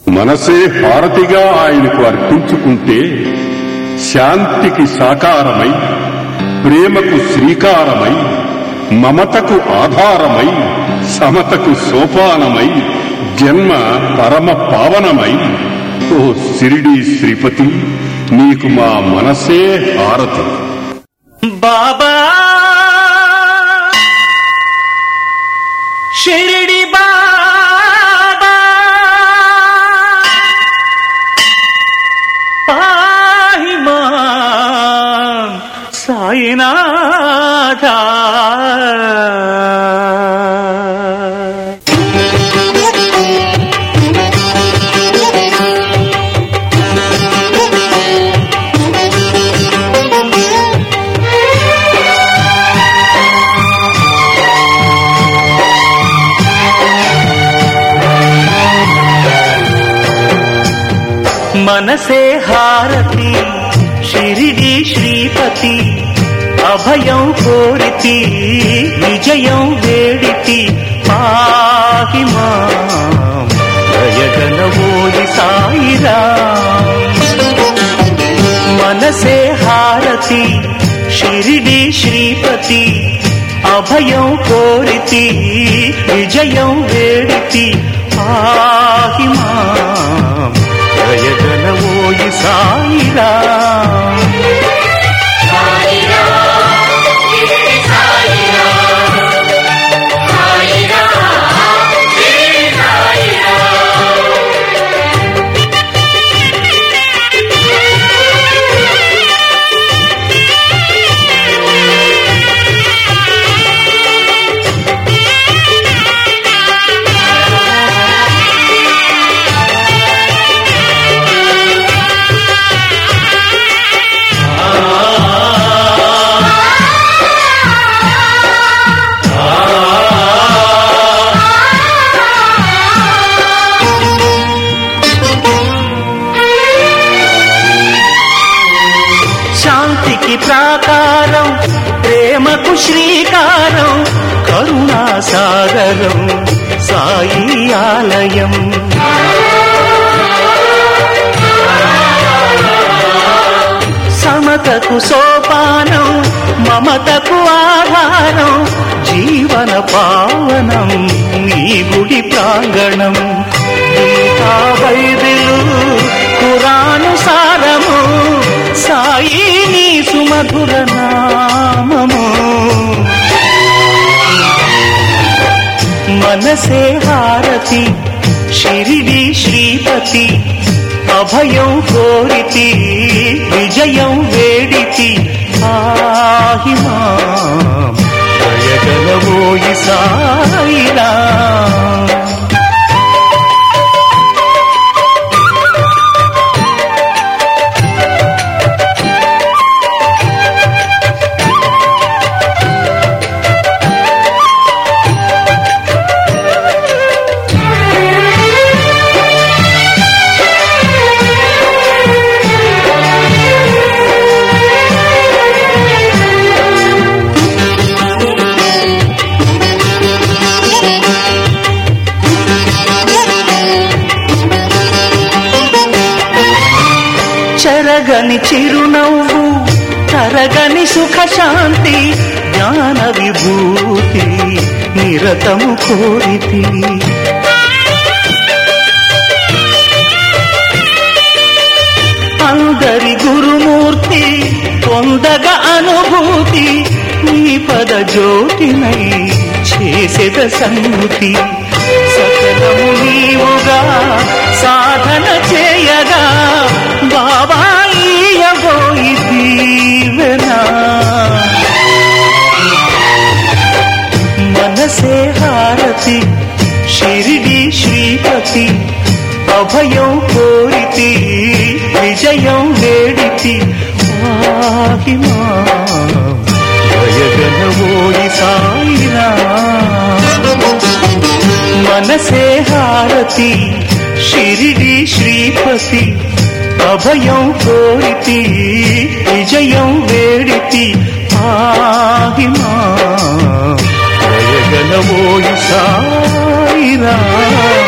మనసే హారతిగా ఆయనకు అర్పించుకుంటే శాంతికి సాకారమై, ప్రేమకు శ్రీకారమై, మమతకు ఆధారమై, సమతకు సోపానమై, జన్మ పరమ పావనమై. ఓ షిరిడీ శ్రీపతి, నీకు మా మనసే హారతి. బాబా షిరిడి బాబా పాహి మాం సాయినాథా. మనసే హారతి షిరిడి శ్రీపతి, అభయం కోరితి విజయం వేడితి, పాహి మాం దయగనవోయి సాయిరాం. మనసే హారతి షిరిడి శ్రీపతి, అభయం కోరితి విజయం వేడితి, పాహి మాం దయగనవోయి సాయిరాం. శాంతికి ప్రాకారం, ప్రేమకు శ్రీకారం, కరుణా సాగరం సాయి ఆలయం. సమతకు సోపానం, మమతకు ఆధారం, జీవన పావనం నీ గుడి ప్రాంగణం. గీతా బైబిలు ఖురాను సారము, సాయి నీ సుమధుర నామము. మనసే హారతి షిరిడి శ్రీపతి, అభయం కోరితి విజయం వేడితి, పాహి మాం దయగనవోయి సాయిరాం. చెరగని చిరునవ్వు, తరగని సుఖ శాంతి, జ్ఞాన విభూతి నిరతము కోరితి. అందరి గురుమూర్తి పొందగ అనుభూతి, నీ పద జ్యోతినై చేసేద సన్ముతి. సకలము నీవుగా సాధన చేయగా, బాబా ఈయబోయి దీవెనా. మనసే హారతి షిరిడి శ్రీపతి, అభయం కోరితి విజయం వేడితి, పాహి మాం దయగనవోయి సాయిరాం. మనసే హారతి షిరిడి శ్రీపతి, అభయం కోరితి విజయం వేడితి, పాహి మాం దయగనవోయి సాయిరాం.